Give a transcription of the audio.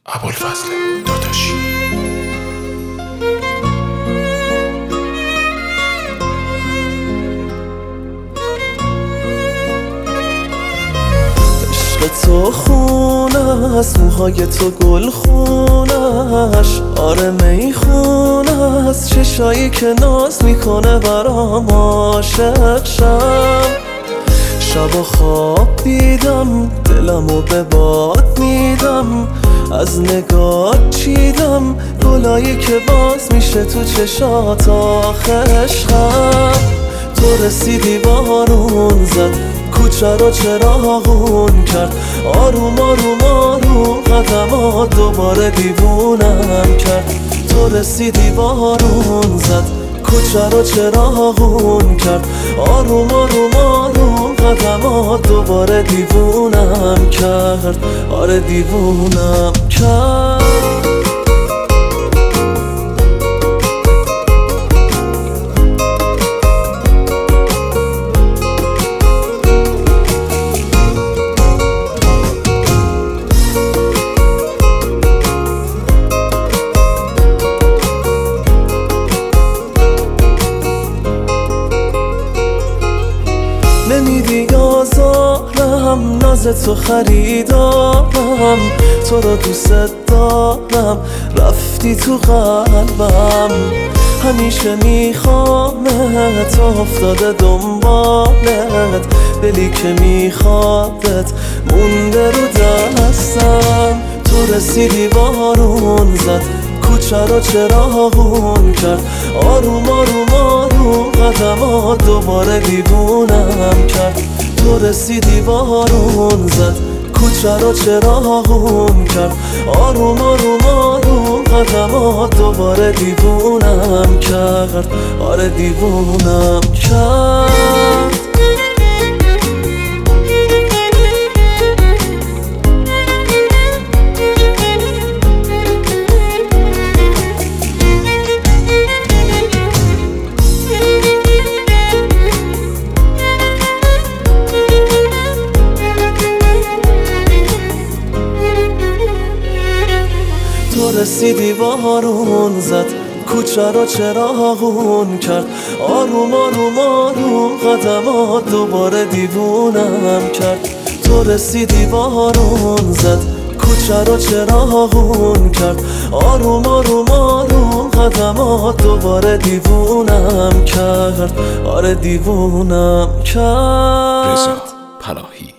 ابوالفضل داداشی. عشق تو خونه است، موهای تو گل خونش، آره میخونه است، چشایی که ناز میکنه برام عاشق شم. شب و خواب دیدم، دلمو به باد میدم، از نگات چیدم گلایی که باز میشه تو چشات آخه عشقم. تو رسیدی بارون زد، کوچه رو چراغون کرد، آروم آروم آروم قدمات دوباره دیوونم کرد. تو رسیدی بارون زد، کوچه رو چراغون کرد، آروم آروم آروم قدمات دوباره دیوونم کرد، آره دیوونم کرد. نمیدی آزارم، ناز تو خریدارم، تو رو دوست دارم، رفتی تو قلبم. همیشه میخوامت، افتاده دنبالت، دلی که میخوادت مونده رو دستم. تو رسیدی بارون زد، کوچه رو چراغون کرد، آروم آروم آروم قدمات دوباره دیوونم کرد. تو رسیدی بارون زد، کوچه رو چراغون کرد، آروم آروم آروم قدمات دوباره دیوونم کرد، آره دیوونم کرد. تو رسیدی بارون زد، کوچه رو چراغون کرد، آروم آروم آروم قدمات دوباره دیوونم کرد. تو رسیدی بارون زد، کوچه رو چراغون کرد، آروم آروم آروم قدمات دوباره دیوونم کرد، آره دیوونم کرد. رضا پناهی.